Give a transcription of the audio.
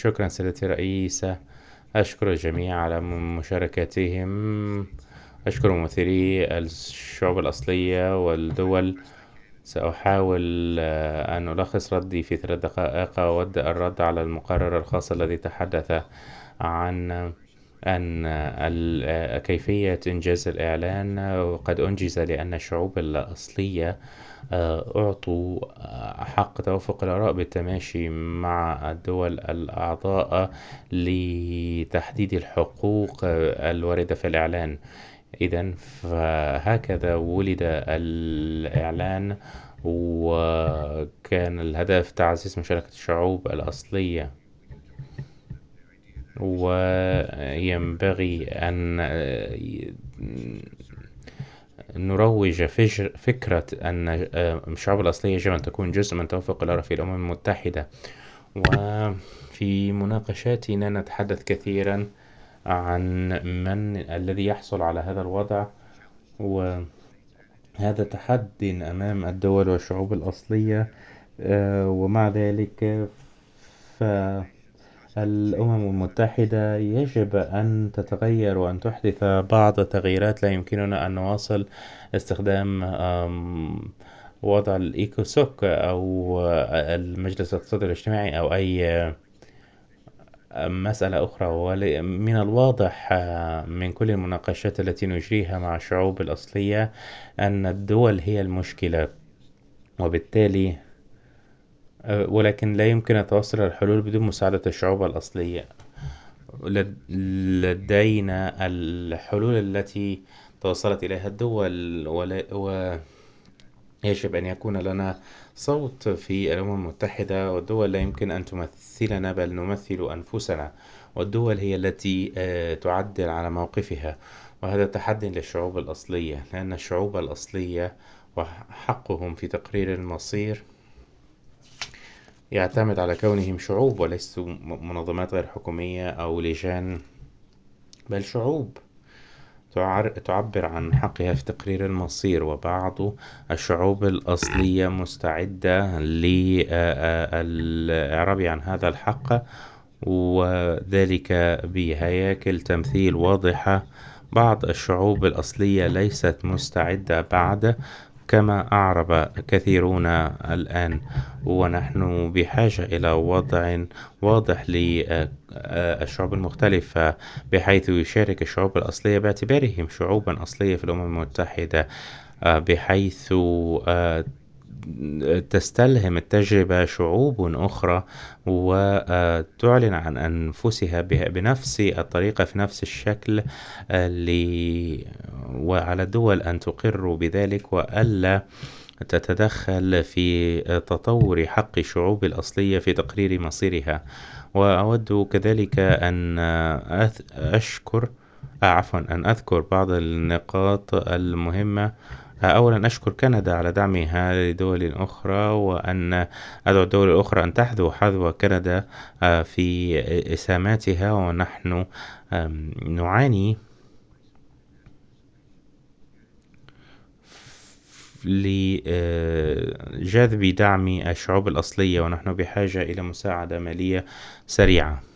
شكرا سيدتي الرئيسة. أشكر الجميع على مشاركتهم. أشكر ممثلي الشعوب الأصلية والدول. سأحاول أن ألخص ردي في 3 دقائق. أود الرد على المقرر الخاص الذي تحدث عن كيفية إنجاز الإعلان. وقد أنجز لأن الشعوب الأصلية أعطوا حق توافق الآراء بالتماشي مع الدول الأعضاء لتحديد الحقوق الواردة في الإعلان. إذن فهكذا ولد الإعلان، وكان الهدف تعزيز مشاركة الشعوب الأصلية. وينبغي أن نروج فكرة أن الشعوب الأصلية يجب أن تكون جزء من توافق الآراء في الأمم المتحدة. وفي مناقشاتنا نتحدث كثيرا عن من الذي يحصل على هذا الوضع، وهذا تحدي أمام الدول والشعوب الأصلية. ومع ذلك الأمم المتحدة يجب أن تتغير وأن تحدث بعض التغييرات. لا يمكننا أن نواصل استخدام وضع الإيكوسوك أو المجلس الاقتصادي الاجتماعي أو أي مسألة أخرى. ومن الواضح من كل المناقشات التي نجريها مع الشعوب الأصلية أن الدول هي المشكلة، وبالتالي ولكن لا يمكن التوصل الحلول بدون مساعدة الشعوب الأصلية. لدينا الحلول التي توصلت إليها الدول، ويجب أن يكون لنا صوت في الأمم المتحدة. والدول لا يمكن أن تمثلنا بل نمثل أنفسنا، والدول هي التي تعدل على موقفها. وهذا تحدي للشعوب الأصلية، لأن الشعوب الأصلية وحقهم في تقرير المصير يعتمد على كونهم شعوب وليسوا منظمات غير حكومية أو لجان، بل شعوب تعبر عن حقها في تقرير المصير. وبعض الشعوب الأصلية مستعدة للإعراب عن هذا الحق، وذلك بهياكل تمثيل واضحة. بعض الشعوب الأصلية ليست مستعدة بعد، كما أعرب كثيرون الآن. ونحن بحاجة إلى وضع واضح للشعوب المختلفة، بحيث يشارك الشعوب الأصلية باعتبارهم شعوبا أصلية في الأمم المتحدة، بحيث تستلهم التجربة شعوب أخرى وتعلن عن أنفسها بنفس الطريقة في نفس الشكل، وعلى الدول أن تقر بذلك وألا تتدخل في تطور حق الشعوب الأصلية في تقرير مصيرها. وأود كذلك أن أن أذكر بعض النقاط المهمة. أولا أشكر كندا على دعمها لدول أخرى، وأن أدعو الدول الأخرى أن تحذو حذو كندا في إسهاماتها. ونحن نعاني لجذب دعم الشعوب الأصلية، ونحن بحاجة إلى مساعدة مالية سريعة.